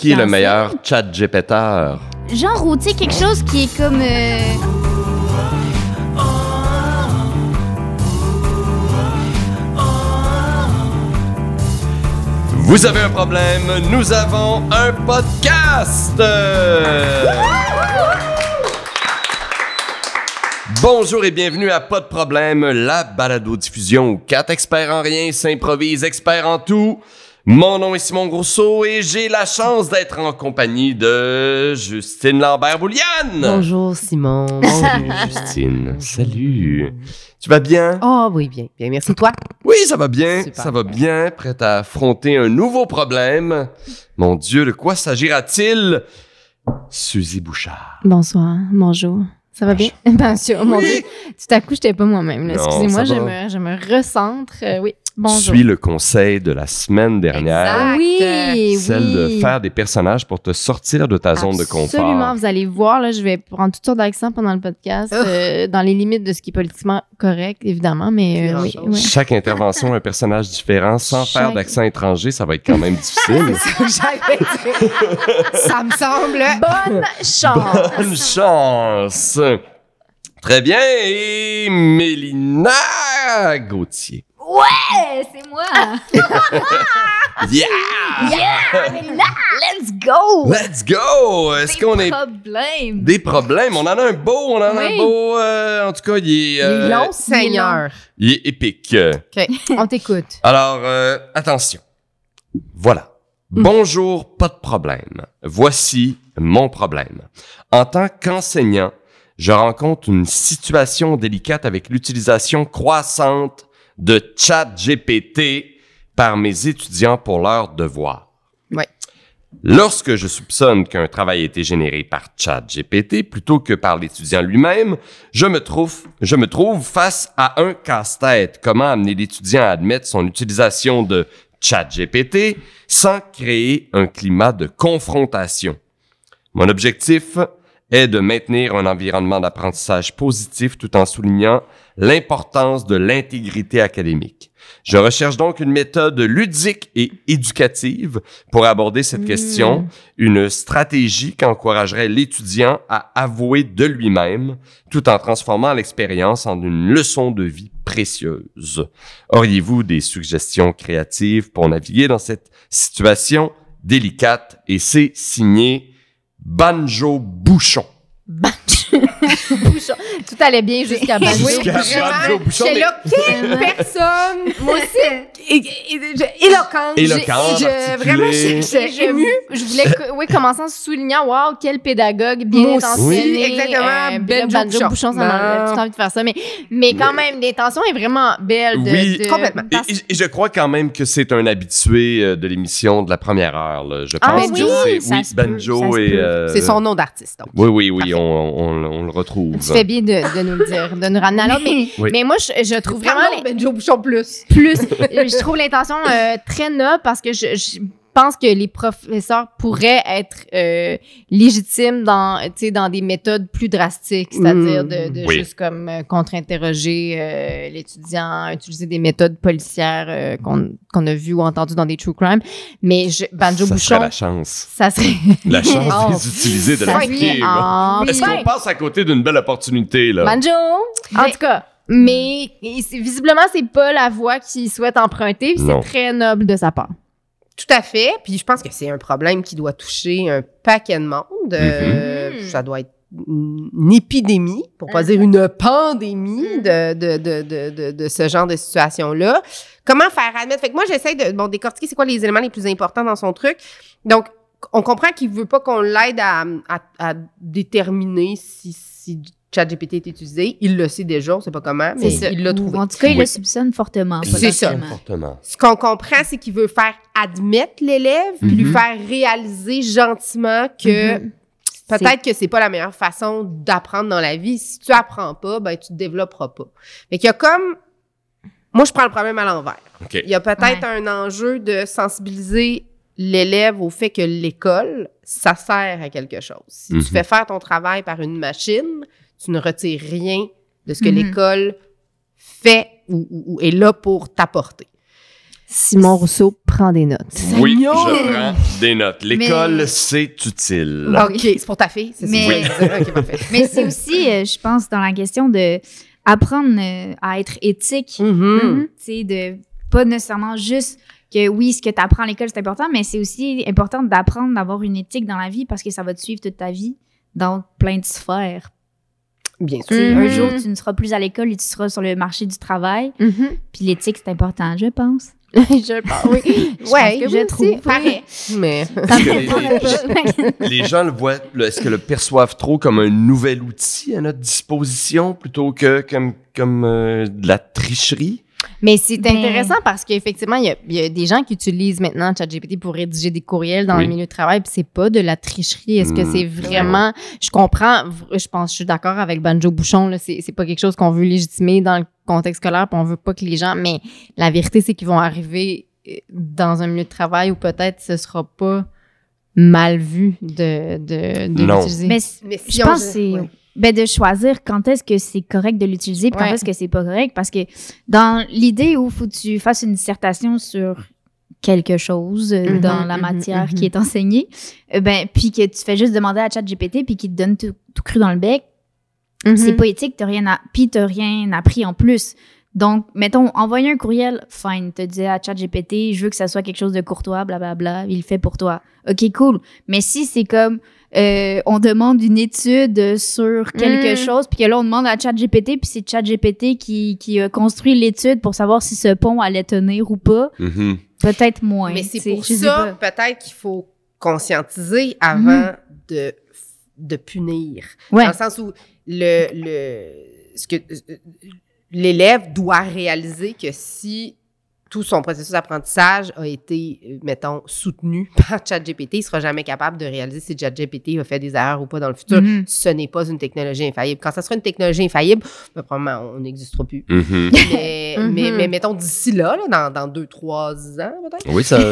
Qui est le meilleur chat-GPTeur? Genre, ou tu sais, quelque chose qui est comme... Vous avez un problème, nous avons un podcast! Bonjour et bienvenue à Pas de problème, la balado-diffusion où 4 experts en rien s'improvisent experts en tout. Mon nom est Simon Grousseau et j'ai la chance d'être en compagnie de Justine Lambert-Bouliane. Bonjour Simon. Salut Justine. Salut. Tu vas bien? Oh oui, bien. Merci. Toi? Oui, ça va bien. Super. Ça va bien. Prête à affronter un nouveau problème. Mon Dieu, de quoi s'agira-t-il? Suzy Bouchard. Bonsoir, bonjour. Ça va bien? Bien sûr, mon Dieu. Tout à coup, je n'étais pas moi-même. Là. Non, Excusez-moi, ça va. je me recentre. Oui, bonjour. Suis le conseil de la semaine dernière. Exact. Oui, Celle oui. de faire des personnages pour te sortir de ta zone de confort. Absolument, vous allez voir, là, je vais prendre toutes sortes d'accents pendant le podcast, dans les limites de ce qui est politiquement correct, évidemment, mais Grand oui. chose. Ouais. Chaque intervention, un personnage différent, sans faire Chaque- d'accent étranger, ça va être quand même difficile. Ça me semble. Bonne chance! Bonne chance! Très bien, et Mélina Gauthier. Ouais, c'est moi! Yeah! Let's go! Let's go! Est-ce qu'on est... Problème! Des problèmes. On en a un beau, Oui. En tout cas, il est... Les longs seigneurs. Il est épique. On t'écoute. Alors, attention. Voilà. Bonjour, pas de problème. Voici mon problème. En tant qu'enseignant, je rencontre une situation délicate avec l'utilisation croissante de ChatGPT par mes étudiants pour leurs devoirs. Ouais. Lorsque je soupçonne qu'un travail a été généré par ChatGPT plutôt que par l'étudiant lui-même, je me trouve face à un casse-tête. Comment amener l'étudiant à admettre son utilisation de ChatGPT sans créer un climat de confrontation? Mon objectif est de maintenir un environnement d'apprentissage positif tout en soulignant l'importance de l'intégrité académique. Je recherche donc une méthode ludique et éducative pour aborder cette question, une stratégie qui encouragerait l'étudiant à avouer de lui-même tout en transformant l'expérience en une leçon de vie précieuse. Auriez-vous des suggestions créatives pour naviguer dans cette situation délicate? Et c'est signé Banjo Bouchon. Bouchon. Tout allait bien jusqu'à Banjo. Jusqu'à Banjo Bouchon, J'étais mais- là, quelle personne! Moi aussi. Éloquente. Éloquente, Vraiment, articulée. j'étais émue. Je voulais commencer en soulignant, wow, quel pédagogue bien Moi aussi, intentionné. exactement. Puis là, Banjo Banjo Bouchon, ça m'a tout envie de faire ça. Mais quand même, l'intention est vraiment belle. Oui, complètement. Et je crois quand même que c'est un habitué de l'émission de la première heure. Là. Je pense Ah que oui, c'est ça se peut, Banjo ça se et... peut. C'est son nom d'artiste, donc. Oui, on le retrouve. Tu fais bien de nous le dire, de nous ramener à l'autre. Oui. Mais moi, je trouve vraiment Benjo Bouchon plus. je trouve l'intention très noble parce que je pense que les professeurs pourraient être légitimes dans des méthodes plus drastiques, c'est-à-dire de Oui. juste comme contre-interroger l'étudiant, utiliser des méthodes policières qu'on a vues ou entendues dans des true crime. Mais Banjo Ça serait Bouchon, la chance. ça serait... La chance Oh, des utiliser de ça la serait crime. en Est-ce qu'on passe à côté d'une belle opportunité, là? Banjo! En tout cas, mais visiblement, c'est pas la voie qu'il souhaite emprunter, puis Non. c'est très noble de sa part. Tout à fait. Puis je pense que c'est un problème qui doit toucher un paquet de monde. Ça doit être une épidémie, pour pas dire une pandémie de ce genre de situation-là. Comment faire admettre? Fait que moi, j'essaie de décortiquer c'est quoi les éléments les plus importants dans son truc. Donc, on comprend qu'il veut pas qu'on l'aide à déterminer si ChatGPT est utilisé. Il le sait déjà, on sait pas comment, mais C'est ça. il l'a trouvé. En tout cas, il Oui. le soupçonne fortement. C'est ça. potentiellement. Fortement. Ce qu'on comprend, c'est qu'il veut faire admettre l'élève, puis lui faire réaliser gentiment que peut-être que c'est pas la meilleure façon d'apprendre dans la vie. Si tu apprends pas, ben tu te développeras pas. Fait qu'il y a comme... Moi, je prends le problème à l'envers. OK. Il y a peut-être un enjeu de sensibiliser l'élève au fait que l'école, ça sert à quelque chose. Si tu fais faire ton travail par une machine, tu ne retires rien de ce que l'école fait ou est là pour t'apporter. Simon Rousseau prend des notes. Oui, Seigneur! je prends des notes. L'école, Mais- c'est utile. OK, c'est pour ta fille, c'est Mais- ça. OK, parfait. Mais c'est aussi, je pense, dans la question de apprendre à être éthique. Mhm. Tu sais, de pas nécessairement juste que oui, ce que tu apprends à l'école, c'est important, mais c'est aussi important d'apprendre d'avoir une éthique dans la vie parce que ça va te suivre toute ta vie dans plein de sphères. Bien Tu sais, sûr. Un jour, tu ne seras plus à l'école et tu seras sur le marché du travail. Mhm. Puis l'éthique, c'est important, je pense. Je pense, oui. Ouais, pense que je oui trouve. aussi. Pareil. Mais Est-ce que les gens le voient, est-ce que le perçoivent trop comme un nouvel outil à notre disposition plutôt que comme de la tricherie? Mais c'est Ben- intéressant parce qu'effectivement, il y a des gens qui utilisent maintenant ChatGPT pour rédiger des courriels dans Oui. le milieu de travail, puis c'est pas de la tricherie. Est-ce que Mm. c'est vraiment... Je comprends, je pense, je suis d'accord avec Banjo Bouchon, là, c'est pas quelque chose qu'on veut légitimer dans le contexte scolaire, puis on veut pas que les gens... Mais la vérité, c'est qu'ils vont arriver dans un milieu de travail où peut-être ce sera pas mal vu de Non. l'utiliser. Mais Mais si je on- pense que c'est ouais. de choisir quand est-ce que c'est correct de l'utiliser puis quand Ouais. est-ce que c'est pas correct. Parce que dans l'idée où faut que tu fasses une dissertation sur quelque chose dans la matière qui est enseignée, puis que tu fais juste demander à ChatGPT puis qu'il te donne tout cru dans le bec, Mhm. c'est pas éthique, puis t'as rien appris en plus. Donc, mettons, envoyer un courriel, fine, te disais à ChatGPT, je veux que ça soit quelque chose de courtois, blablabla, il le fait pour toi. OK, cool. Mais si c'est comme, on demande une étude sur quelque chose, puis que là, on demande à ChatGPT, puis c'est ChatGPT qui a construit l'étude pour savoir si ce pont allait tenir ou pas, Mhm. peut-être moins. Mais c'est tu sais, pour je sais ça, pas. peut-être qu'il faut conscientiser avant de punir. Ouais. Dans le sens où l'élève doit réaliser que si tout son processus d'apprentissage a été, mettons, soutenu par ChatGPT, il ne sera jamais capable de réaliser si ChatGPT a fait des erreurs ou pas dans le futur. Mhm. Ce n'est pas une technologie infaillible. Quand ça sera une technologie infaillible, probablement, on n'existera plus. Mhm. Mais mettons, d'ici là, dans 2-3 ans, peut-être, Oui, ça.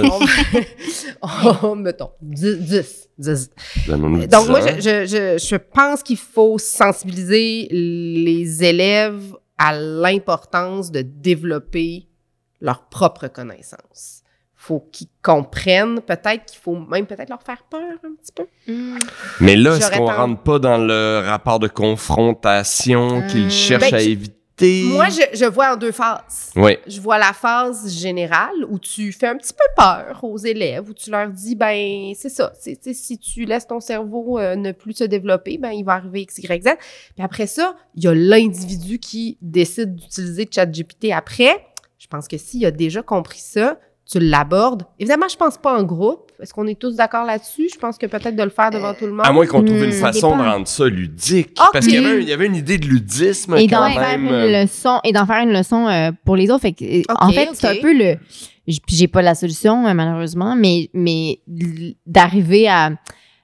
mettons, 10. Donne-nous Donc, 10 moi, ans. je pense qu'il faut sensibiliser les élèves à l'importance de développer leur propre connaissance. Faut qu'ils comprennent, peut-être qu'il faut même peut-être leur faire peur un petit peu. Mais là, est-ce J'aurais qu'on tendance- rentre pas dans le rapport de confrontation qu'ils cherchent Ben, à éviter? Moi, je vois en 2 phases. Oui. Je vois la phase générale où tu fais un petit peu peur aux élèves, où tu leur dis, ben c'est ça, si tu laisses ton cerveau ne plus se développer, ben il va arriver X, Y, Z. Puis après ça, il y a l'individu qui décide d'utiliser ChatGPT après. Je pense que s'il a déjà compris ça, tu l'abordes. Évidemment, je pense pas en groupe. Est-ce qu'on est tous d'accord là-dessus? Je pense que peut-être de le faire devant tout le monde. À moins qu'on trouve une ça façon dépend. de rendre ça ludique. Ok. Parce qu'il y avait une idée de ludisme Et quand d'en faire même. une leçon pour les autres. Fait que, Ok, en fait, ok. c'est un peu puis j'ai pas la solution, malheureusement, mais d'arriver à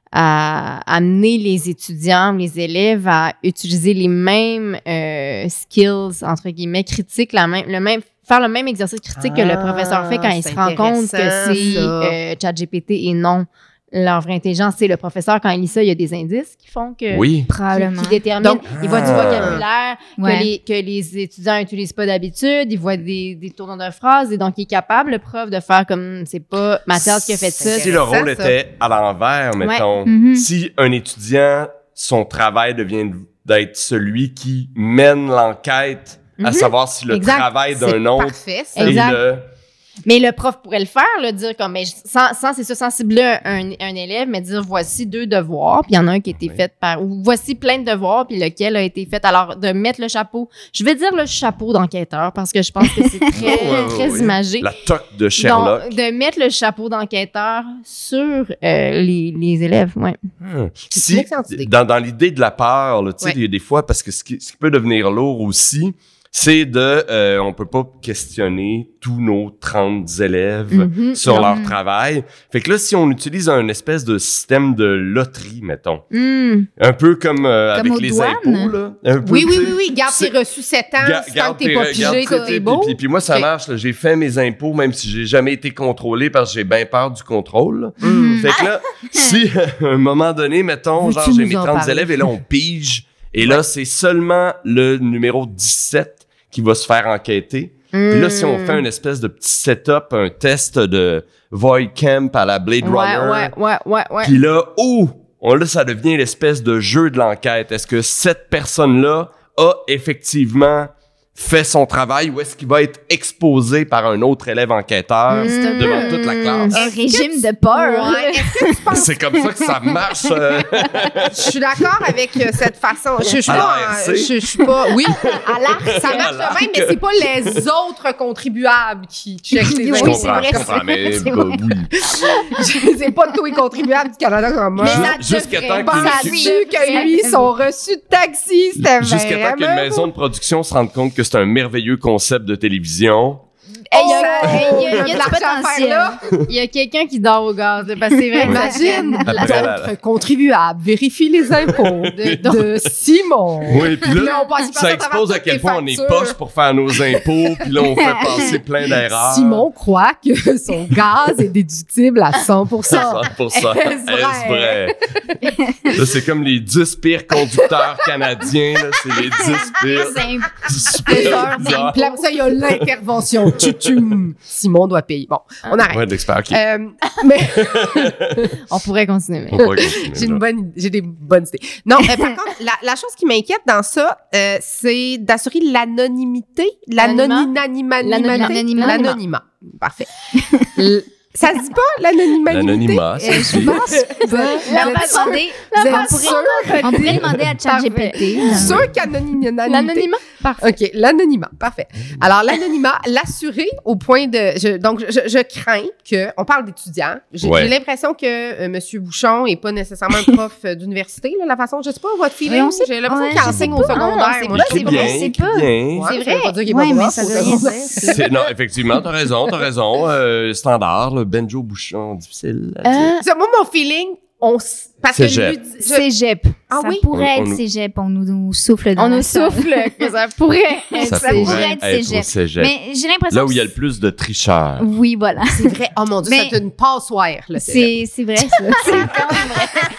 amener les étudiants, les élèves à utiliser les mêmes skills, entre guillemets, critiques, faire le même exercice critique que le professeur fait quand il se c'est rend compte que intéressant, c'est ça. ChatGPT et non leur vraie intelligence. C'est le professeur, quand il lit ça, il y a des indices qui font que... Oui. Probablement. Qui déterminent. Donc, il voit du Ah. vocabulaire Ouais. que les étudiants n'utilisent pas d'habitude. Il voit des tournants de phrases. Et donc, il est capable, le prof, de faire comme c'est pas Mathias qui a fait ça. Si le intéressant, rôle ça. était à l'envers, mettons, Mhm. si un étudiant, son travail devient d'être celui qui mène l'enquête à Mhm. savoir si le Exact. travail C'est d'un autre parfait, ça. est Exact. le... Mais le prof pourrait le faire, là, dire comme, mais c'est ça, sensibler un élève, mais dire voici 2 devoirs, puis il y en a un qui a été fait ou voici plein de devoirs, puis lequel a été fait. Alors, de mettre le chapeau, je vais dire le chapeau d'enquêteur, parce que je pense que c'est très, Ouais, très ouais. imagé. La toque de Sherlock. Donc, de mettre le chapeau d'enquêteur sur les élèves, ouais. C'est une excellente idée. Dans l'idée de la peur, là, tu sais, Ouais. il y a des fois, parce que ce qui peut devenir lourd aussi, c'est on peut pas questionner tous nos 30 élèves Mhm. sur Non. leur travail. Fait que là, si on utilise un espèce de système de loterie, mettons, un peu comme avec aux les douanes? impôts, là. Un peu, Oui, tu sais, oui. Garde c'est- tes reçus 7 ans. Tant que t'es pas garde pigé, tes- t'es beau. puis moi, ça Ok. marche. Là. J'ai fait mes impôts, même si j'ai jamais été contrôlé parce que j'ai bien peur du contrôle. là. Mhm. Fait que là, si à un moment donné, mettons, Veux-tu genre j'ai nous mes en 30 parler? élèves et là, on pige. Et là, c'est seulement le numéro 17 qui va se faire enquêter. Puis là, si on fait une espèce de petit setup, un test de Void Camp à la Blade Runner. Ouais. Puis là, là, ça devient l'espèce de jeu de l'enquête. Est-ce que cette personne-là a effectivement fait son travail ou est-ce qu'il va être exposé par un autre élève enquêteur devant toute la classe? Un régime de peur. Ouais. Est-ce que tu penses... C'est comme ça que ça marche. Je suis d'accord avec cette façon. Je suis À pas... l'ARC? Je suis pas... Oui. À l'arc. Ça marche de même, mais c'est pas les autres contribuables qui checkent les Je Oui, infos. c'est vrai, comprends, mais c'est bah, vrai. oui. C'est pas tous les contribuables du Canada comme moi. Mais ça Jusqu'à devrait. temps Penses-tu qu'une que lui, son reçu de taxi, c'était Jusqu'à temps qu'une vraiment... maison de production se rende compte que c'est un merveilleux concept de télévision. Il y a de du l'argent à potentiel. faire là. Il y a quelqu'un qui dort au gaz, là, parce que c'est vrai. que ça Imagine, Après, d'autres contribuables vérifie les impôts de Simon. Oui, puis là, on passe ça expose à quel point on est poche pour faire nos impôts, puis là, on fait passer plein d'erreurs. Simon croit que son gaz est déductible à 100%. 100%. Est-ce Est-ce vrai? Là, c'est comme les 10 pires conducteurs canadiens, là. C'est les 10 pires. C'est Super bizarre. Puis après ça, il y a l'intervention. Tchou-tchoum. Simon doit payer. Bon, on arrête. Ouais, d'expert, ok. Mais On pourrait continuer. Mais... On pourrait continuer, j'ai là. j'ai des bonnes idées. Non, par contre, la chose qui m'inquiète dans ça, c'est d'assurer l'anonymité, L'anonymat. l'anonymat. Parfait. Ça se dit pas, l'anonymat? L'anonymat, ça Je se dit. pense pas. On va demander. On pourrait demander à ChatGPT. Sûr qu'anonymité. L'anonymat? Parfait. OK, l'anonymat, parfait. Alors, l'anonymat, l'assurer au point de... Donc, je crains que... On parle d'étudiants. J'ai l'impression que M. Bouchon n'est pas nécessairement un prof d'université, là, la façon... Je sais pas, votre feeling. on sait- J'ai l'impression ouais, qu'il je enseigne sais au pas. secondaire. Non, Moi, c'est je pas- sais c'est bien, pas- bien. Ouais, C'est ça veut vrai. pas dire qu'il est Ouais, pas mais prof ça au veut rien secondaire. dire. Non, effectivement, t'as raison. Standard, là, Benjo Bouchon, difficile à dire. Ça, moi, mon feeling, parce que Cégep. lui... Cégep. Ah Ça oui? pourrait On être nous- cégep, on nous souffle dans On la nous salle. souffle que ça pourrait être Ça ça cégep. pourrait être cégep. au cégep. Mais j'ai l'impression Là où que il y a le plus de tricheurs. Oui, voilà. C'est vrai. Oh mon Dieu, Mais- c'est une passoire, là. C'est vrai, ça. C'est quand même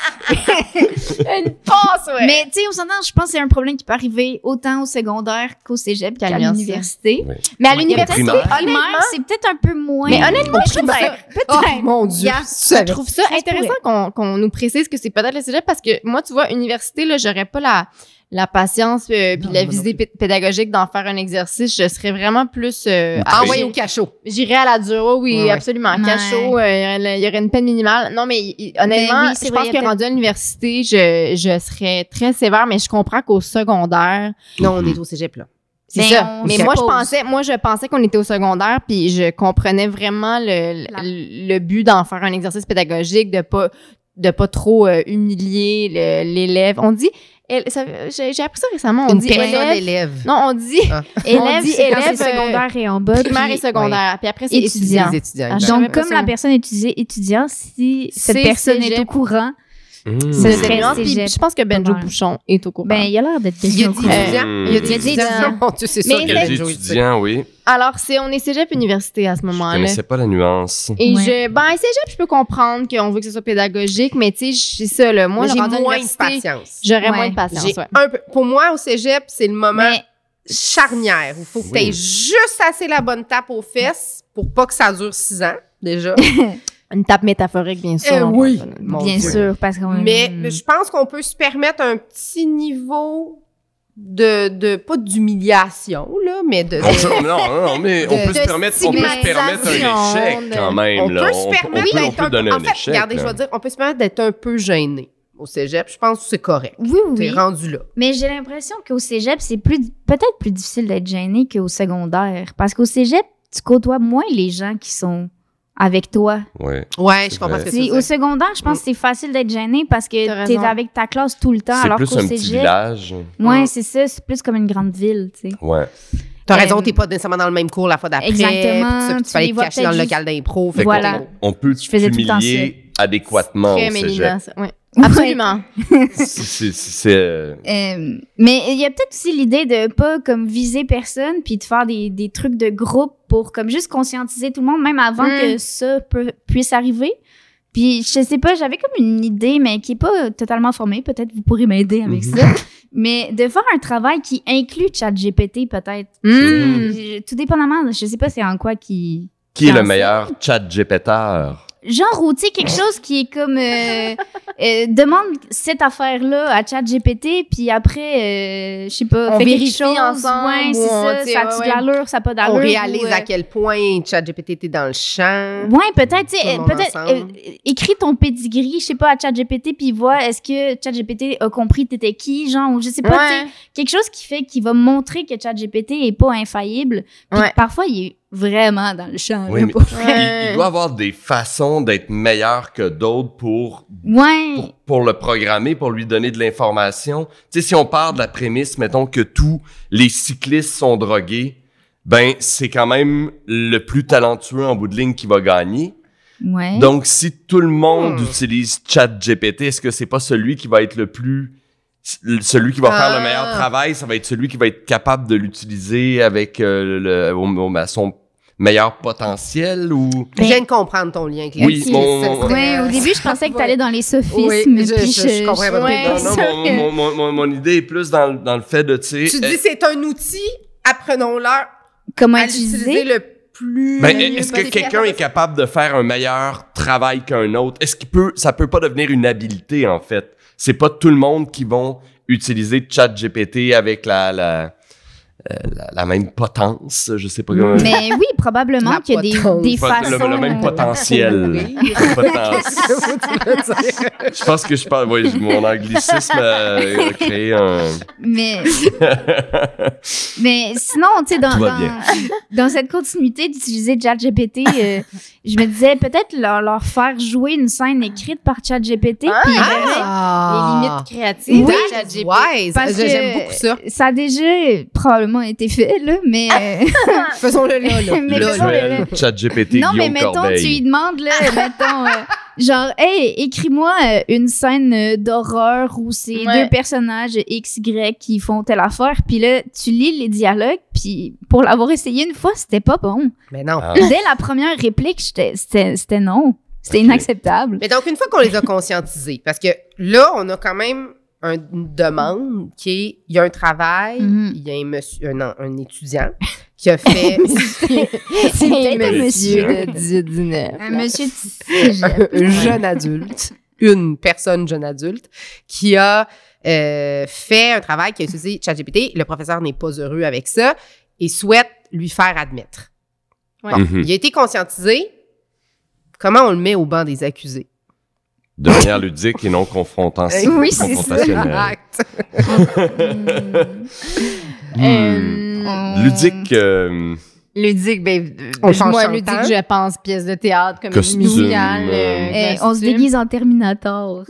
vrai. Une passe, ouais. Mais, tu sais, on s'entend, je pense que c'est un problème qui peut arriver autant au secondaire qu'au cégep qu'à l'université. Oui. Mais à Ouais, l'université, primaire. honnêtement, C'est peut-être un peu moins. mais honnêtement, je trouve ça, Oh mon Dieu. Yeah. Ça je trouve ça intéressant qu'on nous précise que c'est peut-être le cégep parce que moi, tu vois, université, là, j'aurais pas la patience puis Non, la moi visée pédagogique d'en faire un exercice. Je serais vraiment plus... envoyé au cachot. J'irais à la dure, oui, Ouais. absolument. Ouais. Cachot, il y aurait une peine minimale. Non, mais honnêtement, Mais oui, c'est je vrai, pense il y a que rendu à l'université, je serais très sévère, mais je comprends qu'au secondaire, Non, on est au cégep, là. c'est Mais ça. on Mais suppose. moi, je pensais qu'on était au secondaire, puis je comprenais vraiment le but d'en faire un exercice pédagogique, de pas trop humilier l'élève. On dit, j'ai appris ça récemment, on Une dit personne élève. élève. Non, on dit Ah. élève, dit c'est quand élève, c'est secondaire et en bas. primaire puis- et secondaire. Puis après, c'est étudiant. étudiant. Les étudiants. Ah, je exact. savais Donc, pas comme ça. la personne est étudiant, si cette C'est personne est cégep. au courant, Mmh. Ce C'est serait des nuances, puis cégep. je pense que Benjo Pas mal. Bouchon est au courant. ben, il a l'air d'être Il y a quelqu'un des au courant. étudiants. Mmh. Il y a Il y des a des étudiants. étudiants. Mon Dieu, c'est Mais sûr Il que y a des Benjo, il sait. étudiants, oui. Alors, on est cégep université à ce Je moment-là. connaissais pas la nuance. Et Ouais. cégep, je peux comprendre qu'on veut que ce soit pédagogique, mais tu sais, c'est ça, là. Moi, Moi, le j'ai rendu à moins de l'université, patience. j'aurais Ouais. moins de patience, J'ai ouais. un peu, pour moi, au cégep, c'est le moment Mais charnière où il faut que tu aies Oui. juste assez la bonne tape aux fesses pour pas que ça dure 6 ans, déjà. Une tape métaphorique, bien sûr. on oui. parle pas de- Mon bien Dieu. sûr, parce qu'on Mais je pense qu'on peut se permettre un petit niveau de pas d'humiliation, là, mais de... Non, mais on peut de se permettre un stigmatisation, échec quand même. On là. peut se permettre on d'être peut donner en un fait, échec. regardez, là. je vais dire, on peut se permettre d'être un peu gêné au cégep. Je pense que c'est correct. Oui, T'es oui. rendu là. Mais j'ai l'impression qu'au cégep, c'est peut-être plus difficile d'être gêné qu'au secondaire. Parce qu'au cégep, tu côtoies moins les gens qui sont avec toi. Ouais. Ouais, je C'est comprends vrai. ce que tu T'sais, au secondaire, je pense que c'est facile d'être gêné parce que T'as t'es raison. avec ta classe tout le temps. C'est Alors plus qu'au un petit cégep, village. ouais, c'est ça, c'est plus comme une grande ville, tu sais. Ouais. T'as raison, Euh, t'es pas nécessairement dans le même cours la fois d'après. Exactement, puis ça, puis tu tu fallais les te vois cacher dans le peut-être local d'impro. Fait Voilà. On peut Je faisais tout le temps t'humilier adéquatement Très au cégep. Mélina, ça, ouais. Ouais. Absolument. C'est Mais il y a peut-être aussi l'idée de pas comme viser personne puis de faire des trucs de groupe pour comme juste conscientiser tout le monde même avant que ça puisse arriver. Puis, je sais pas, j'avais comme une idée, mais qui est pas totalement formée. Peut-être vous pourrez m'aider avec ça. Mais de faire un travail qui inclut ChatGPT, peut-être. Tout dépendamment, je sais pas c'est en quoi qui Qui est le en meilleur ChatGPTeur? Genre, ou tu sais, quelque chose qui est comme demande cette affaire-là à ChatGPT, puis après, je sais pas, On fait quelque vérifie chose. ensemble, Ouais, ou c'est on, ça. tu sais, Ça a-tu de l'allure, ça a pas d'allure. On réalise ou, à quel point ChatGPT était dans le champ. Ouais, peut-être, tu Tout le sais, monde peut-être ensemble. écris ton pedigree, je sais pas, à ChatGPT, puis vois est-ce que ChatGPT a compris t'étais qui, genre, ou je sais pas, tu sais, quelque chose qui va montrer que ChatGPT est pas infaillible. Puis Ouais. parfois, il est vraiment dans le champ. Oui, là, mais pour vrai. il doit avoir des façons d'être meilleur que d'autres Ouais. pour le programmer, pour lui donner de l'information. Tu sais, si on part de la prémisse, mettons que tous les cyclistes sont drogués, ben c'est quand même le plus talentueux en bout de ligne qui va gagner. Ouais. Donc, si tout le monde utilise ChatGPT, est-ce que c'est pas celui qui va être celui qui va faire le meilleur travail, ça va être celui qui va être capable de l'utiliser avec à son meilleur potentiel ou... Je viens de comprendre ton lien avec les Oui, Ouais, au début, je pensais que t'allais dans les sophismes. Oui, puis je comprends pas ouais, trop. Non, mon idée est plus dans le fait de, tu sais... Tu dis c'est un outil, apprenons-leur comment à l'utiliser utiliser. le plus... est-ce que quelqu'un est capable de faire un meilleur travail qu'un autre? Est-ce ça peut pas devenir une habileté, en fait? C'est pas tout le monde qui vont utiliser ChatGPT avec la même potence, je sais pas comment... Mais oui, probablement La qu'il y a des façons... Le même potentiel. Je pense que mon anglicisme a créé un... Mais sinon, tu sais, Tout va bien. dans cette continuité d'utiliser ChatGPT, je me disais peut-être leur faire jouer une scène écrite par ChatGPT. Puis Les limites créatives. Oui, de ChatGPT. Wise. parce que J'aime beaucoup ça. ça a déjà probablement été fait, là, mais... Faisons-le là. Mais Là, faisons-le là. là. ChatGPT, Non, mais Guillaume mettons, Corbeil. tu lui demandes, là, mettons, genre, hey, écris-moi une scène d'horreur où c'est Ouais. deux personnages XY qui font telle affaire, puis là, tu lis les dialogues, puis pour l'avoir essayé une fois, c'était pas bon. Mais non. Ah. Dès la première réplique, c'était non. C'était inacceptable. Mais donc, une fois qu'on les a conscientisés, parce que là, on a quand même une demande qui est, il y a un travail, Mhm. il y a un étudiant qui a fait C'est peut-être un Monsieur monsieur. de 18-19. Un monsieur de cégep. un jeune adulte, une personne jeune adulte, qui a fait un travail qui a utilisé ChatGPT. Le professeur n'est pas heureux avec ça et souhaite lui faire admettre. Ouais. Mhm. Il a été conscientisé. Comment on le met au banc des accusés? De manière ludique et non Oui, c'est ça. confrontationnelle. Acte. Ludique... Ludique, ben, On change moi, chantant. ludique, je pense, pièce de théâtre, comédie Costume, musicale. On se déguise en Terminator.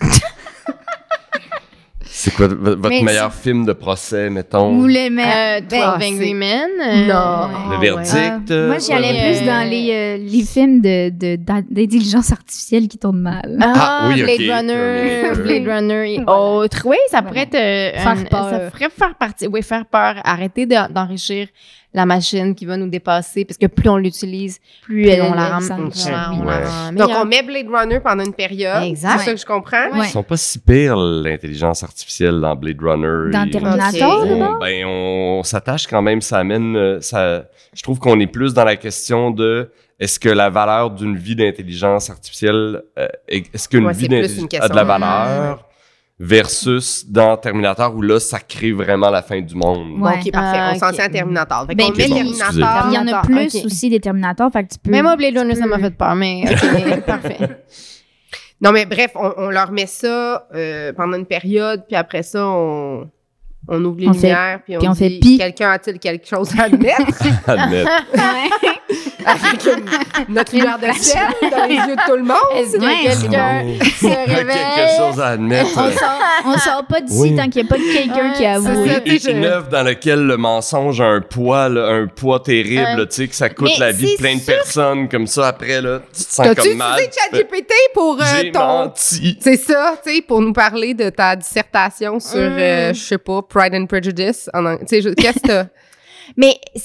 C'est quoi votre Mais meilleur film de procès, mettons? Ou les mecs. 12 Angry Men. Non. Le verdict? Moi, j'y allais ouais. plus dans les films d'intelligence artificielle qui tournent mal. Ah, oui, ok. Blade Runner, Terminator. Blade Runner et autres. Oui, ça pourrait être... Faire peur. Ça ferait faire partie... Oui, faire peur. Arrêter d'enrichir la machine qui va nous dépasser, parce que plus on l'utilise, plus on la rend ça nous meilleure. Ouais. Donc, on met Blade Runner pendant une période. Exact. C'est ça que je comprends. Ouais. Ils sont pas si pires, l'intelligence artificielle dans Blade Runner. Dans Ils- Terminator, Ok. d'abord? on s'attache quand même, ça amène... je trouve qu'on est plus dans la question de... Est-ce que la valeur d'une vie d'intelligence artificielle... est-ce qu'une Ouais, vie c'est plus une d'intelligence a de la question. valeur versus dans Terminator où là, ça crée vraiment la fin du monde? Ouais. Bon, OK, parfait. Ah, On s'en ok. tient à Terminator. Fait Ben, qu'on met puis- Terminator. Il y en a Terminator, plus ok. aussi des Terminators, fait que tu peux... Mais moi, Blade Runner, ça m'a fait peur, mais OK, parfait. Non, mais bref, on leur met ça pendant une période, puis après ça, on ouvre les On fait- lumières, puis on fait dit, pis. quelqu'un a-t-il quelque chose à admettre? Admettre. Avec notre lumière de ciel dans les yeux de tout le monde. Est-ce que Ouais. quelqu'un se Quelque réveille? chose à admettre. On sort pas d'ici Oui. tant qu'il n'y a pas quelqu'un qui a Ouais, avoué. c'est ça. Une œuvre dans laquelle le mensonge a un poids terrible, Ouais. là, tu sais, que ça coûte Mais la vie de c'est plein de sûr- personnes, comme ça, après, là, tu te sens T'as-tu comme mal. utilisé ChatGPT pour J'ai ton... menti. C'est ça, tu sais, pour nous parler de ta dissertation sur, je sais pas, Pride and Prejudice. Tu sais, qu'est-ce que t'as... Mais c'est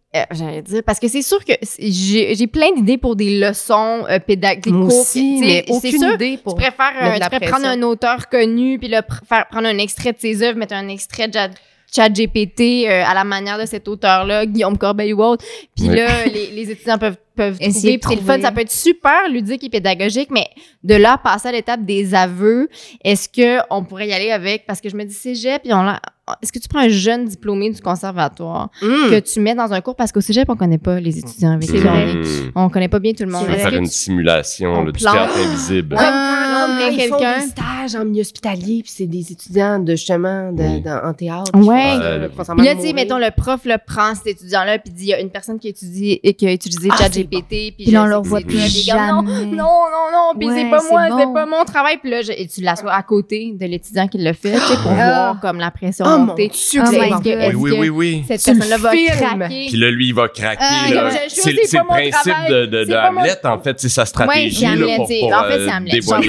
j'allais dire, parce que c'est sûr que j'ai plein d'idées pour des leçons pédagogiques, des Moi cours. aussi, tu sais, mais c'est aucune sûr, idée pour tu préfères, mettre de la tu pourrais prendre pression. un auteur connu, puis là, prendre un extrait de ses œuvres, mettre un extrait de ChatGPT à la manière de cet auteur-là, Guillaume Corbeil ou autre. Puis Oui. là, les étudiants peuvent Essayer trouver. de Puis c'est le fun, trouver. ça peut être super ludique et pédagogique, mais de là à passer à l'étape des aveux, est-ce qu'on pourrait y aller avec, parce que je me dis cégep, puis est-ce que tu prends un jeune diplômé du conservatoire que tu mets dans un cours, parce qu'au cégep, on connaît pas les étudiants avec qui on connaît pas bien tout le monde. On va Est-ce faire que une simulation du plante- théâtre invisible. Ouais. Ils font quelqu'un. des stages en milieu hospitalier, puis c'est des étudiants de justement Oui. en théâtre. Ouais. Puis Puis là, tu sais, mettons, le prof là, prend cet étudiant-là, puis dit, il y a une personne qui a utilisé ChatGPT, Puis là, on le le revoit plus jamais. Non, puis Ouais, c'est pas c'est moi, bon. c'est pas mon travail. Puis là, et tu l'assois à côté de l'étudiant qui l'a fait, tu sais, pour voir comme la pression Oh mon monter. Dieu, Oh que my c'est God. bon. Est-ce Oui, que oui, oui. cette Tu le personne-là va filmes. craquer. Puis là, lui, il va craquer. Ah, là. je C'est sais c'est pas le mon principe travail. de C'est pas mon- Hamlet, en fait. C'est sa Ouais, stratégie c'est là, Hamlet, pour, c'est- pour en fait, c'est Hamlet. dévoiler...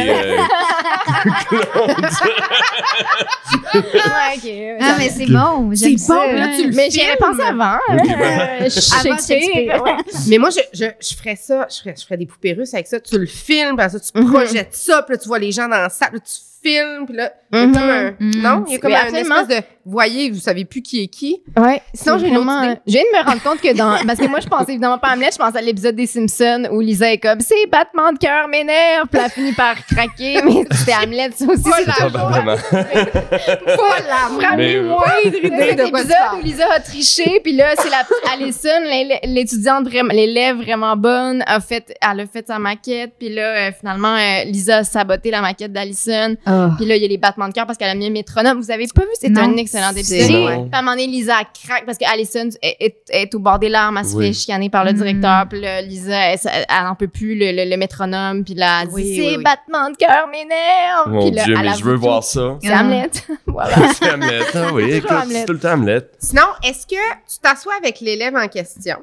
Ouais, ok. Ah, mais c'est bon. C'est J'aime bon, ça. puis là, tu le Mais j'y avais filmes. pensé avant. Avant Shakespeare. Shakespeare. Ouais. Mais moi, je ferais ça, je ferais des poupées russes avec ça. Tu le filmes, puis ça, tu projettes ça, puis là, tu vois les gens dans la salle, puis là, tu filmes, puis là, il y a comme un... Non? Il y a comme Oui, un absolument. espèce de... Vous voyez, vous savez plus qui est qui. Ouais. Sinon, C'est j'ai une autre vraiment- idée. Je viens de me rendre compte que parce que moi, je pensais évidemment pas à Hamlet, je pensais à l'épisode des Simpsons où Lisa est comme, ces battements de cœur m'énervent, puis elle a fini par craquer, mais c'était Hamlet, ça aussi. C'est toujours Probablement. Pas la vraie Mais- moindre idée cet de quoi tu épisode parles. où Lisa a triché, puis là, c'est la petite Allison, l'étudiante vraiment, l'élève vraiment bonne, elle a fait sa maquette, puis là, finalement, Lisa a saboté la maquette d'Allison, Oh. puis là, il y a les battements de cœur parce qu'elle a mis un métronome. Vous avez pas vu? C'est Non. un excellent épisode. C'est- Non. Puis à un moment donné, Lisa elle craque parce qu'Allison est au bord des larmes. Elle se Oui. fait chicaner par le directeur. Puis là, Lisa, elle n'en peut plus, le métronome. Puis là, elle dit, Oui, ces oui, oui. battements de cœur m'énervent. Mon Puis là, Dieu, elle mais avoue je veux tout. voir ça. C'est Hamlet. Voilà. C'est Hamlet. Ah oui, écoute, Hamlet. c'est tout le temps Hamlet. Sinon, est-ce que tu t'assois avec l'élève en question?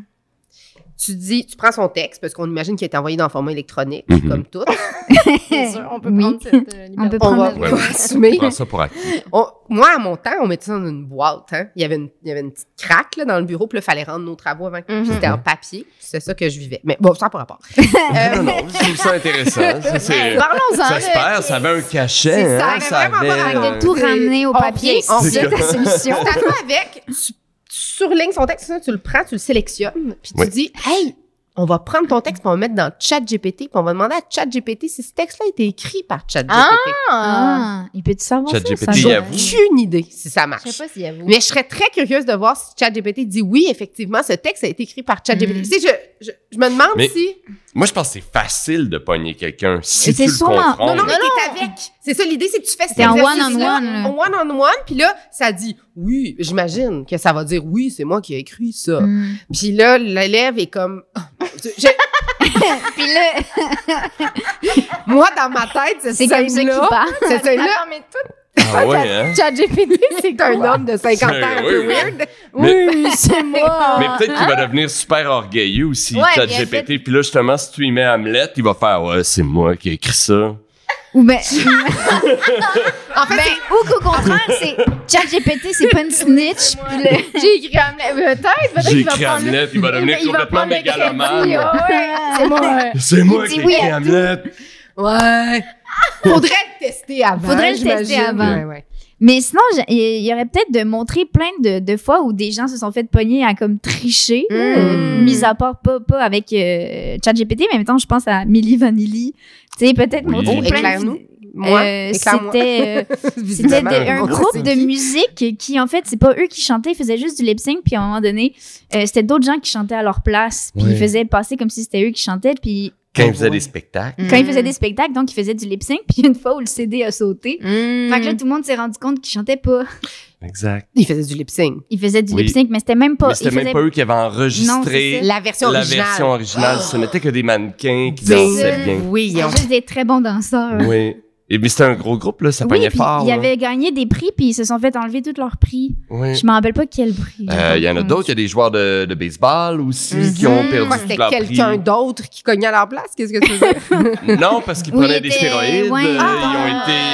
Tu prends son texte, parce qu'on imagine qu'il est envoyé dans le format électronique, Mhm. comme tout. C'est sûr, on peut Oui. prendre cette On liberté. peut On prendre va le- Ouais, pas ouais. assumer. Prends ça pour acquis. Moi, à mon temps, on mettait ça dans une boîte. Hein. Il y avait une petite craque là, dans le bureau, puis il fallait rendre nos travaux avant. Puis c'était en papier. C'est ça que je vivais. Mais bon, ça n'a pas rapport. Non, non, je trouve ça intéressant. Ça, c'est... Parlons-en. Ça se perd, ça avait un cachet. C'est ça, hein, avait vraiment pas Avec rapport. de tout ramener au On papier, revient, on c'est ça revient. ta solution. Tu t'assois avec, tu surlignes son texte, ça, tu le prends, tu le sélectionnes, puis tu Oui. dis, hey, on va prendre ton texte, puis on va le mettre dans ChatGPT, puis on va demander à ChatGPT si ce texte-là a été écrit par ChatGPT. Ah, il peut-tu savoir ça? ChatGPT, Ça il doit- avoue. Aucune idée si ça marche. Je sais pas s'il y a vous. Mais je serais très curieuse de voir si ChatGPT dit oui, effectivement, ce texte a été écrit par ChatGPT. Tu sais, je me demande Mais- si. Moi, je pense que c'est facile de pogner quelqu'un si Et tu c'est le sûrement- confrontes. Non, non, mais t'es avec. C'est ça, l'idée, c'est que tu fais cet T'es en exercice-là, one-on-one, là. en one-on-one, puis là, ça dit oui. J'imagine que ça va dire oui, c'est moi qui ai écrit ça. Hmm. Puis là, l'élève est comme. Puis là, Moi, dans ma tête, cette c'est comme ça qu'il scène-là, parle. cette scène-là, Attends, mais tout Ah ouais, hein? ChatGPT, c'est c'est un homme de 50 ans un peu Oui, oui. weird. Oui, c'est moi. Mais peut-être qu'il va devenir super orgueilleux aussi, Ouais, mais ChatGPT. Puis là, justement, si tu lui mets Hamlet, il va faire « Ouais, c'est moi qui ai écrit ça. Ou ben, En fait, ou qu'au contraire, c'est ChatGPT, c'est pas une snitch. Puis là, J'ai écrit Hamlet. Peut-être J'ai qu'il va écrit prendre Hamlet, il va devenir il va complètement prendre le crédit, mégalomane. ouais. C'est moi. C'est moi Il qui dit ai oui écrit à Hamlet. ouais. Faudrait le tester avant. Faudrait le tester j'imagine. avant. Ouais, ouais. Mais sinon, il y aurait peut-être de montrer plein de fois où des gens se sont fait pogner à comme tricher, mis à part pas avec ChatGPT, mais maintenant je pense à Milli Vanilli. Tu sais, peut-être Oui. montrer Oh, plein éclaire-nous. de... Moi, éclaire-moi. C'était Visiblement, un on groupe sait de qui. musique qui, en fait, c'est pas eux qui chantaient, ils faisaient juste du lip sync, puis à un moment donné, c'était d'autres gens qui chantaient à leur place, puis Ouais. ils faisaient passer comme si c'était eux qui chantaient, puis Quand il faisait des spectacles. quand ils faisaient des spectacles, donc ils faisaient du lip sync, puis une fois où le CD a sauté, fait que là, tout le monde s'est rendu compte qu'ils chantaient pas. Exact. Il faisait du lip sync. Ils faisaient du Oui. lip sync, mais c'était même pas... Mais c'était ils même faisaient- pas eux qui avaient Non, enregistré c'est La version la originale. version originale. Ce n'était que des mannequins qui Ben, dansaient bien. Oui, Ils on- ont juste des très bons danseurs. Oui. Et mais c'était un gros groupe, là. Ça Oui, pognait puis fort. ils là. avaient gagné des prix, puis ils se sont fait enlever tous leurs prix. Oui. Je me rappelle pas quel prix. Il y en a d'autres. Il y a des joueurs de baseball aussi qui ont perdu Quoi, tout c'était leur prix. quelqu'un d'autre qui cognait à leur place? Qu'est-ce que tu veux dire? Non, parce qu'ils Oui, prenaient des il était- stéroïdes. ouais. Ils ont été ben oui,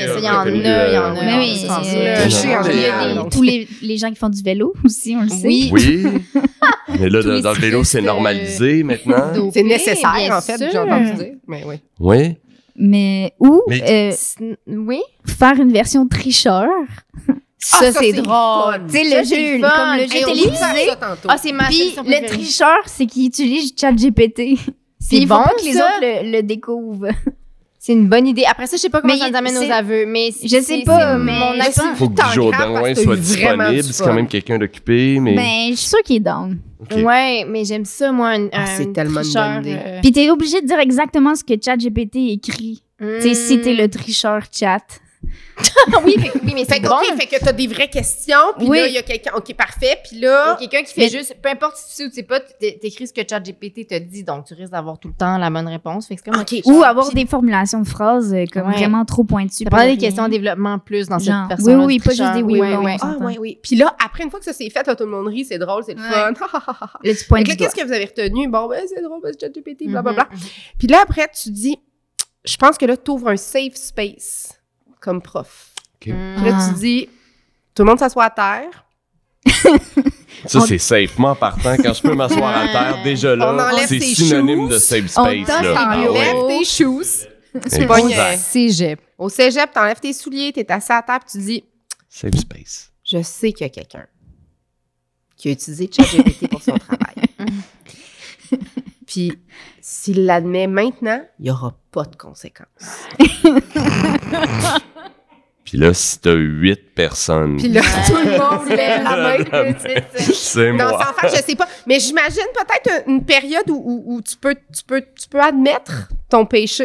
mais ça, il y en reconnu, a, il y en a. Mais oui, c'est ça. il y a général. tous les gens qui font du vélo aussi, on le sait. Oui. Oui. Mais là, Tous les dans le vélo, c'est cyclistes, normalisé maintenant. dopés, C'est nécessaire, bien en fait, sûr. j'ai entendu dire. Mais oui. Oui. Mais Oui. faire une version tricheur. Ça, c'est drôle. fun. Tu sais, Ça, le c'est jeu, fun. comme le jeu Hey, on télévisé. va faire ça tantôt. Ah, c'est ma Puis solution le préférée. tricheur, c'est qu'il utilise ChatGPT. C'est Il faut bon, pas que les ça? autres le découvrent. C'est une bonne idée. Après ça, je sais pas comment Mais ça nous amène c'est- aux aveux, mais Je sais pas, mais mon je accent. pense- Faut que T'en Joe grave parce Drouin que soit t'as eu vraiment disponible. du C'est quand fun. même quelqu'un d'occupé, mais. Ben, je suis sûre qu'il est down. Ok. Ouais, mais j'aime ça, moi, c'est un tellement une tricheur, bonne idée. Puis t'es obligé de dire exactement ce que ChatGPT écrit. Tu sais, si t'es le tricheur chat. oui, mais Fait c'est que, bon. OK, fait que t'as des vraies questions, puis Oui. là, il y a quelqu'un, OK, parfait, puis Il y a là... quelqu'un qui fait juste, peu importe si tu sais ou tu sais pas, t'écris ce que ChatGPT te dit, donc tu risques d'avoir tout le temps la bonne réponse. Fait que c'est comme un OK. tricheur. Ou avoir Puis des formulations de phrases comme Ouais. vraiment trop pointues. ça prend des pour questions en rien. développement plus dans Genre, cette version. oui, pas juste des oui, ouais, oui, ouais. on Ah, s'entend. ouais, oui. Puis là, après, une fois que ça s'est fait, là, tout le monde rit, c'est drôle, c'est le Ouais. fun. Là, tu pointes Fait que là, du doigt. qu'est-ce que vous avez retenu? Bon, ben, c'est drôle, c'est ChatGPT, blablabla. Mhm. Puis là, après, tu dis, je pense que là, t'ouvres un safe space comme prof. Ok. Puis là, tu dis, tout le monde s'assoit à terre. Ça, c'est safe. Moi, en partant, quand je peux m'asseoir à terre, déjà On là, enlève c'est ses synonyme shoes. de safe On space. t'enlève Là. Ah T'enlèves ouais. tes shoes. Exact. pognes, Cégep. Au cégep, t'enlèves tes souliers, t'es assis à terre, puis tu dis, Safe space. je sais qu'il y a quelqu'un qui a utilisé ChatGPT pour son travail. Puis, s'il l'admet maintenant, il n'y aura pas de conséquences. Puis là, si t'as 8 personnes, Puis là, tout le monde lève la main. c'est Non, moi. sans faire, je sais pas. Mais j'imagine peut-être une période où tu peux admettre ton péché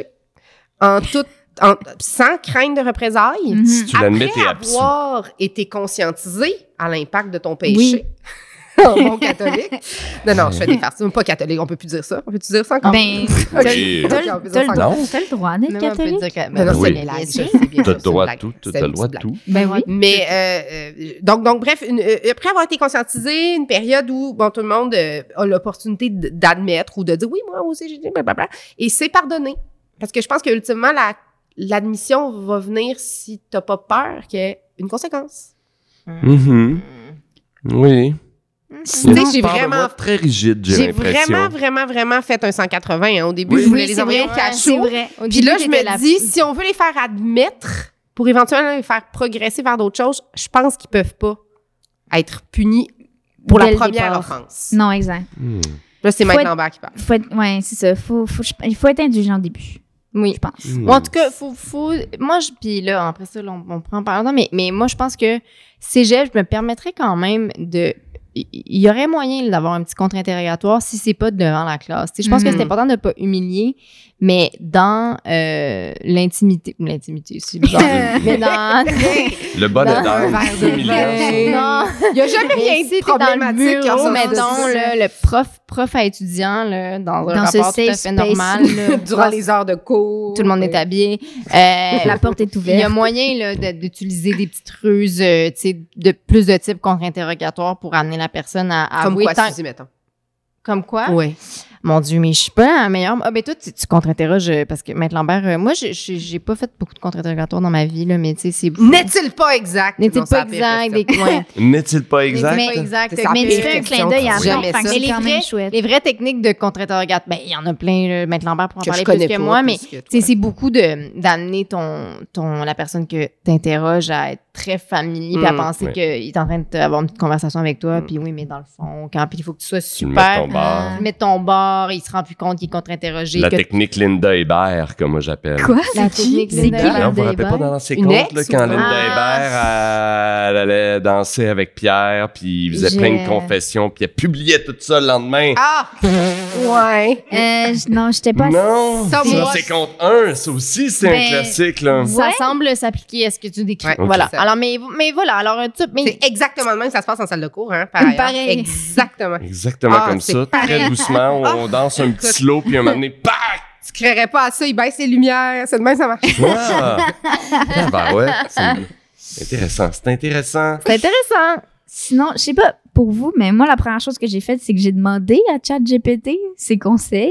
sans crainte de représailles. Mhm. Si tu l'admets, t'es Après absous. avoir été conscientisé à l'impact de ton péché. Oui. En bon catholique. Non, je fais des farces. Pas catholique, on peut plus dire ça. On peut-tu dire ça encore? Ben, Ok. t'as le Non. droit d'être Même on peut catholique. dire que- Non, non, Oui. c'est une blague, je sais bien T'as sûr, le c'est droit une de tout. blague. T'as C'est le droit une de blague. tout. Ben oui. Mais donc bref, après avoir été conscientisé, une période où bon tout le monde a l'opportunité d'admettre ou de dire oui moi aussi j'ai dit blablabla et c'est pardonné parce que je pense que ultimement l'admission va venir si t'as pas peur qu'il y ait une conséquence. Mhm. Oui. Tu sais, j'ai Part de vraiment moi très rigide, j'ai j'ai l'impression. vraiment fait un 180 hein. Au début Oui. je voulais Oui, les c'est envoyer vrai. au cachot. C'est vrai. Au Puis début, là, je t'étais me dis, si on veut les faire admettre pour éventuellement les faire progresser vers d'autres choses, je pense qu'ils peuvent pas être punis pour Dès la le première départ. offense. Non, exact. Hmm. Là, c'est Faut Mike être- Lambert qui parle. Ouais, c'est ça. Il faut être indulgent au début, Oui. je pense. Hmm. Ou en tout cas, moi, puis là, après ça, on prend par là, mais moi, je pense que cégep, je me permettrais quand même il y aurait moyen d'avoir un petit contre-interrogatoire si c'est pas devant la classe. Tu sais, je pense que c'est important de pas humilier, mais dans l'intimité, c'est bizarre, mais dans... Le bon Dans état, un verre de humiliant. vin. Non, Il n'y a jamais mais rien si de t'es dans le problématique. bureau, en mettons, sortant de là, le prof à étudiant, là, dans un Dans ce rapport tout à safe fait space. normal, là, durant les heures de cours. tout le monde est habillé. La porte est Il y ouverte. a moyen là, d'utiliser des petites ruses, tu sais, de plus de type contre-interrogatoire pour amener la personne à Comme avouer quoi, tant- Suzy, mettons. Comme quoi? Oui. Mon Dieu, mais je suis pas la meilleure. Ah, ben toi, tu contre-interroges parce que Maître Lambert, moi, j'ai pas fait beaucoup de contre-interrogatoires dans ma vie, là, mais tu sais, c'est. N'est-il pas exact? N'est-il Non, c'est pas la pire exact? question. Ouais. N'est-il pas exact? Mais exact. C'est ça, Mais pire tu fais un question, clin d'œil à tu la jamais fin, ça. c'est Mais quand les même vrais- chouette. Les vraies techniques de contre-interrogatoire, ben, il y en a plein, là, Maître Lambert pour en Que parler je connais plus que pas, moi, plus mais que toi. tu sais, c'est beaucoup d'amener la personne que tu interroges à être très familier puis à penser Ouais. qu'il est en train d'avoir une petite conversation avec toi, puis oui, mais dans le fond, puis il faut que tu sois Tu le mets super. ton bar. Tu mets ton bord, il se rend plus compte qu'il est contre-interrogé. La que- technique Linda Hébert, comme moi j'appelle. Quoi? La C'est qui? technique C'est qui, Linda Non, Linda vous vous rappelez pas Hébert? dans l'ancien Une conte, ex là, ou quand quoi? Linda Ah. Hébert, elle allait danser avec Pierre, puis il faisait plein de confessions, puis elle publiait tout ça le lendemain. Ah! Ouais. Non, j'étais pas. Non! Ça, C'est moi, l'ancien conte 1, ça aussi, c'est un Ben, classique, là. Ouais. Ça semble s'appliquer à ce que tu décris. Ouais, Voilà. c'est ça. Alors, mais voilà. Alors, mais C'est exactement le même que ça se passe en salle de cours, hein, par ailleurs. Pareil. Exactement. Exactement Ah, comme c'est ça, pareil. très doucement, on danse un petit slow, puis un moment donné, pac! Tu créerais pas à ça, il baisse les lumières, c'est de même ça marche. Ah! Ben ouais, c'est intéressant, c'est intéressant. c'est intéressant. Sinon, je sais pas, pour vous, mais moi, la première chose que j'ai faite, c'est que j'ai demandé à ChatGPT ses conseils.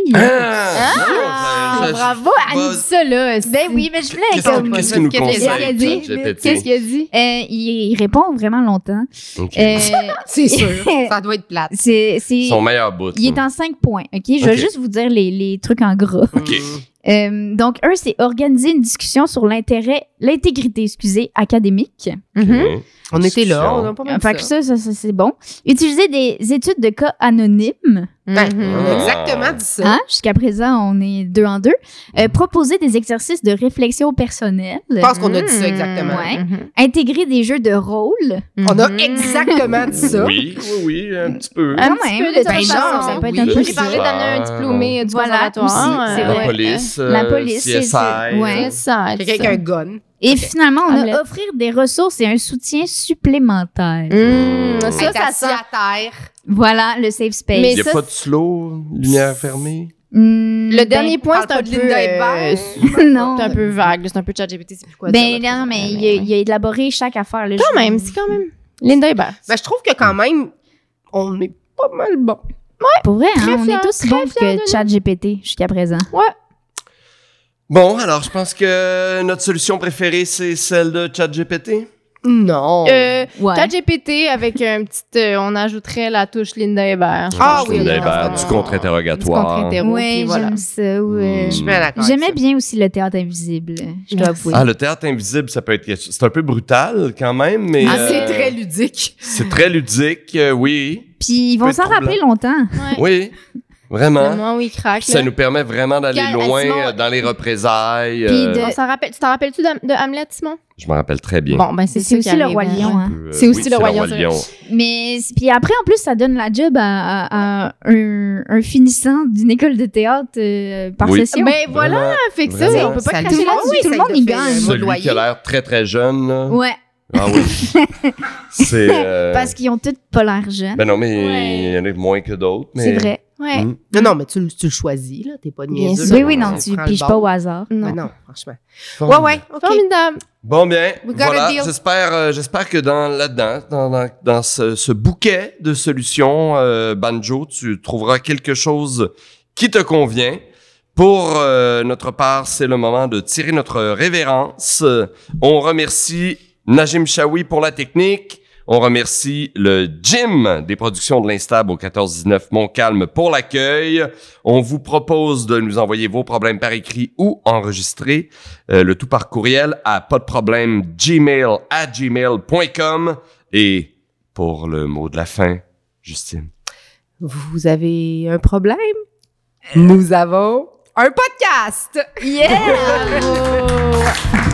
Bravo, elle dit ça, là. Ben oui, mais je voulais Qu'est-ce qu'il nous conseille, ChatGPT? Qu'est-ce qu'il a dit? Il répond vraiment longtemps. Ok. C'est sûr. Ça doit être plate. Son meilleur bout. Il est en 5 points, OK? Je vais Ok. juste vous dire les trucs en gras. OK. Donc, c'est organiser une discussion sur l'intégrité, académique. Mhm. On était là, Discussion. on n'a pas mal Fait que ça, c'est bon. Utiliser des études de cas anonymes. Ben, Mhm. on a exactement dit ça. Hein? Jusqu'à présent, on est 2 en 2. Proposer des exercices de réflexion personnelle. Je pense qu'on a dit ça exactement. Ouais. Mhm. Intégrer des jeux de rôle. On a Mhm. exactement dit ça. Oui, un petit peu. Un Quand petit même, peu, de ben toute genre, façon. ça peut être oui. un peu J'ai parlé d'un diplômé du Voilà, conservatoire. aussi, c'est La vrai. police. La police, c'est- CSI. ouais. C'est ça. Quelqu'un qui a un gun. Et Ok. finalement, on Hamlet. a offrir des ressources et un soutien supplémentaire. Ça, Être ça assis sent. à terre. Voilà, le safe space. Mais Il n'y a ça, pas de slow, lumière fermée. Le dernier point, c'est parle un pas de peu... Linda Hébert. non. C'est un peu vague. là, C'est un peu ChatGPT, c'est plus quoi Ben dire, là. non, mais Ouais, il a élaboré chaque affaire. Là, Quand même, c'est quand même... Linda Hébert. Ben, je trouve que quand même, on est pas mal bon. Pour vrai, Très hein, on fière, est aussi très bons fière de que ChatGPT jusqu'à présent. Bon, alors je pense que notre solution préférée, c'est celle de ChatGPT. Non. Ouais. ChatGPT avec un petit... on ajouterait la touche Linda Hébert. Ah oui, Linda oui, Hébert, oui. du contre-interrogatoire. Oui, voilà. j'aime ça. Ouais. Mm. Je suis bien d'accord. J'aimais avec bien aussi le théâtre invisible, je dois Merci. avouer. Ah, le théâtre invisible, ça peut être quelque chose. C'est un peu brutal quand même, mais. ça. Ah, c'est très ludique. C'est très ludique, oui. Puis ils peut vont être s'en rappeler longtemps. Ouais. Oui, Le vraiment. moment où il craque. Puis ça là. nous permet vraiment d'aller Quand- loin Simon- dans les représailles. Puis de- On s'en rappelle. Tu t'en rappelles-tu de Hamlet, Simon? Je me rappelle très bien. Bon, ben c'est C'est ça aussi qui le arrive, roi hein. lion. Hein. C'est aussi le roi lion, c'est lion. Mais puis après, en plus, ça donne la job à un finissant d'une école de théâtre par Oui. session. Ben voilà, Vraiment, fait que ça, vraiment. on peut pas Ça cracher dit- là-dessus. oui, tout le monde y gagne. Celui qui a l'air très très jeune, là. Ouais, Ah oui. C'est. parce qu'ils ont tous pas l'air jeunes. Ben non, mais Ouais. il y en a moins que d'autres. Mais... C'est vrai. Ouais. Mm. Non, mais tu le choisis, là. T'es pas Bien niaiseux. sûr. Oui, oui, non, tu prends le piges bon. pas au hasard. Non. Ouais, non, franchement. Formidable. Ouais, OK. Formidable. Bon bien, We got a voilà. deal. J'espère que dans ce bouquet de solutions Banjo, tu trouveras quelque chose qui te convient. Pour notre part, c'est le moment de tirer notre révérence. On remercie Najim Chaoui pour la technique. On remercie le Gym des productions de l'Instable au 1419 Montcalm pour l'accueil. On vous propose de nous envoyer vos problèmes par écrit ou enregistrer le tout par courriel à podproblème@gmail.com. Et pour le mot de la fin, Justine. Vous avez un problème? Nous avons un podcast! Yeah!